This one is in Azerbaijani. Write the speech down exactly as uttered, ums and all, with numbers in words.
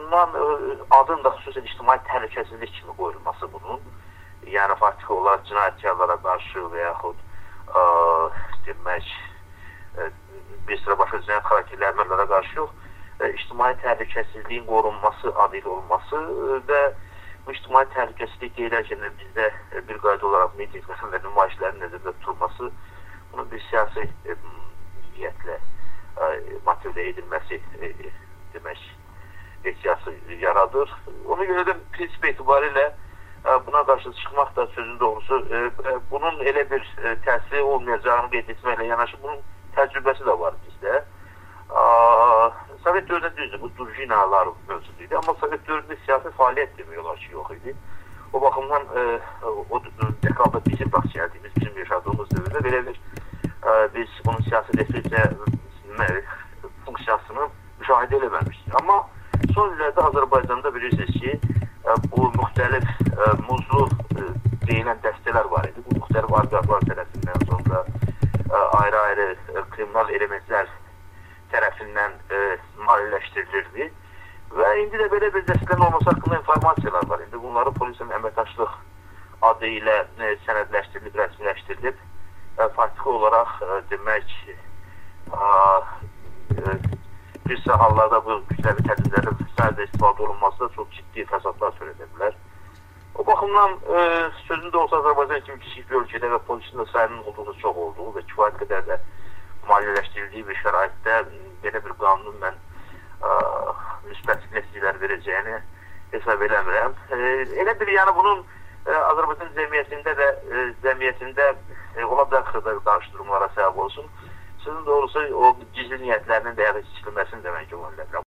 baxımdan adın da xüsusən ictimai təhlükəsizlik kimi qoyulması bunun, yəni faktiki olaraq cinayətkarlara qarşı və yaxud ə, demək, ə, bir sıra başqa cinayət xarakterli əməllərə qarşı yox, ə, ictimai təhlükəsizliyin qorunması adı ilə olması və bu ictimai təhlükəsizlik deyilərkən bizdə bir qayda olaraq mitinglərin və nümayişlərin nəzərdə tutulması, bunun bir siyasi niyyətlə motivlə edilməsi demək, ehtiyası yaradır. Ona görə də prinsip etibarilə buna qarşı çıxmaq da sözün doğrusu bunun elə bir təsiri olmayacağını qeyd etməklə yanaşı bunun təcrübəsi də var bizdə. Sovet dövründə düzdür, bu durjinalar mövcud idi, amma Sovet dövründə siyasi fəaliyyət demək olar ki, yox idi. O baxımdan o dekalda bizim bax gəldiyimiz, bizim yaşadığımız dövrdə belə bir biz bunun siyasi repressiya funksiyasını müşahidə eləməmişdik. Amma son illərdə Azərbaycanda bilirsiniz ki, bu müxtəlif muzlu deyilən dəstələr var idi. Bu müxtəlif oliqarxlar tərəfindən, sonra ayrı-ayrı kriminal elementlər tərəfindən maliyyələşdirilirdi. Və indi də belə bir dəstələrin olması haqqında informasiyalar var. İndi bunları polisin əməkdaşlıq adı ilə sənədləşdirilib, rəsmiləşdirilib, faktiki olaraq demək, bir sıra hallarda bu kütləvi tədbirlərin sadəcə istifadə olunması da çox ciddi fəsadlar törədə bilər. O baxımdan sözün doğrusu Azərbaycan kimi kiçik bir ölkədə və polisin də sayının olduğu çox olduğu və kifayət qədər də maliyyələşdirildiyi bir şəraitdə belə bir qanunun mən müsbət nəticələr verəcəyini hesab eləmirəm. Elə bir, yəni bunun Azərbaycan cəmiyyətində də cəmiyyətində ola bilər xırda qarşıdurmalara səbəb olsun. Sözün doğrusu o gizli niyyətlərinin də ya da seçilməsini demək ki, ola bilər.